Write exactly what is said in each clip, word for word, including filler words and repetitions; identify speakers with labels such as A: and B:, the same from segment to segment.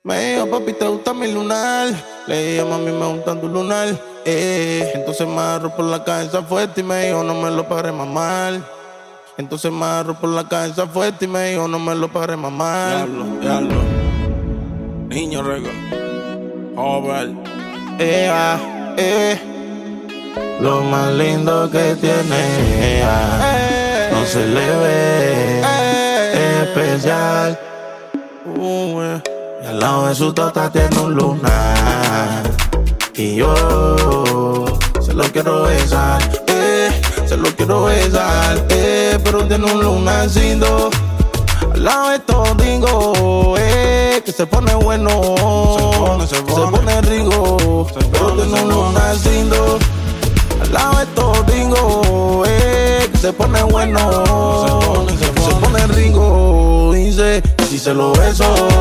A: Me dijo, papi, ¿te gusta mi lunar? Le dije, mami, me gusta tu lunar. Eh. Entonces me agarró por la cabeza fuerte y me dijo, no me lo pares mamar. Entonces me agarró por la cabeza fuerte y me dijo, no me lo pares mamar.
B: Diablo, diablo. Niño Record. Joven.
A: Ea, eh. Lo más lindo que tiene ella, eh. No se le ve, eh. Especial. Uh, eh. Y al lado de su tota tiene un lunar. Y yo se lo quiero besar, eh. Se lo quiero besar, eh. Pero tiene un lunarcito al lado de todingo, eh. Que se pone bueno,
B: se pone, se pone,
A: se pone rico, se pero pone, tiene un lunarcito al lado de todingo, eh. Que se pone bueno,
B: se pone, se pone,
A: se pone rico. Dice, si se lo beso,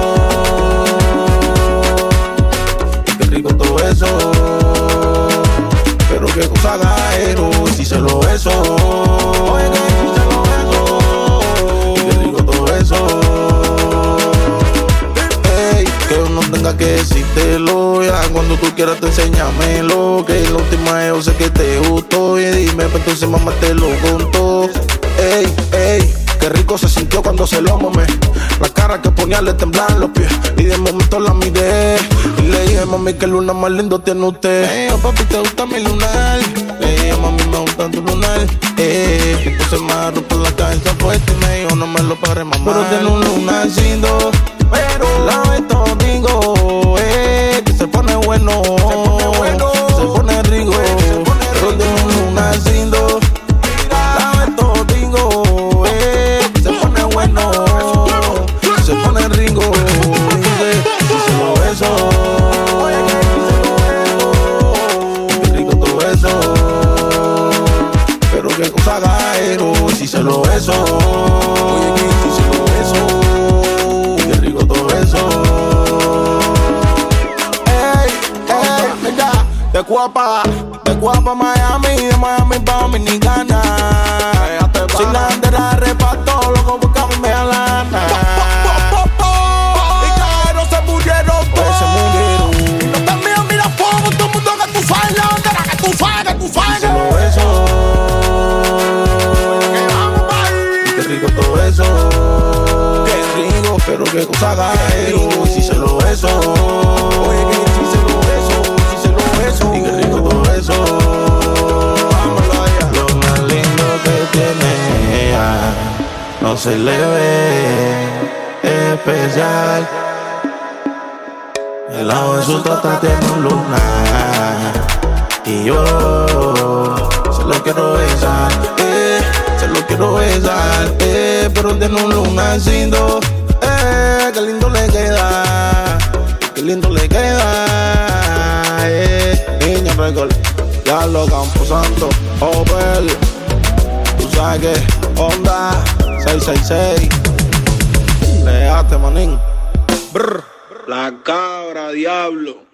A: qué rico todo eso. Pero qué cosa gaero, si se lo beso, oye, que si se lo beso, qué rico todo eso. Ey, que uno tenga que decírtelo, ya cuando tú quieras te enséñamelo. Que la última vez yo sé que te gustó, y dime, pues entonces mamá te lo contó. Ey, ey, qué rico se sintió cuando se lo mamé. La cara que ponía le temblaban los pies. Y de momento la miré y le dije, mami, que luna más lindo tiene usted. Ey, oh, papi, ¿te gusta mi lunar? Le dije, mami, me gusta tu lunar. Eh, entonces me agarró por la cabeza fuerte y me dijo, no me lo pares mamá. Pero tiene un lunarcito, pero la vez todingo, eh. Que se pone bueno, se pone bueno, se pone rico, se pone pero rico. Tiene un lunarcito, la vez todingo, eh. Se pone bueno, se pone rico. Dice, si se lo beso, oye, que si se lo beso, qué rico todo eso. Pero qué cosa gaero, si se lo beso, oye, que si se lo beso, qué rico todo eso. Ey, ey, mira, de Cuapa, de Cuapa Miami, de Miami pa' Dominicana. Sin la bandera de reparto, loco buscamos media lana.
B: Y caeros se murieron todos.
A: Se murieron.
B: Y no te mío, mira fuego, todo el mundo que tú sabes la bandera, que tú sabes, que tú sabes.
A: Se lo beso, qué rico todo eso. Qué rico, pero qué cosa gaero, si se lo beso. Oye, que si se lo beso, si se lo beso. Y qué rico todo eso. Vámonos allá. Lo más lindo que tiene ella, no se le ve, especial. El lado de su tota tiene un lunar. Y yo se lo quiero besar, eh. Se lo quiero besar, eh. Pero tiene un lunarcito, eh. Qué lindo le queda, qué lindo le queda, eh. Niño Record, ya lo Camposanto, Opel. Tú sabes que onda seis seis seis. Le dejaste, manín. Brr.
B: La cabra, diablo.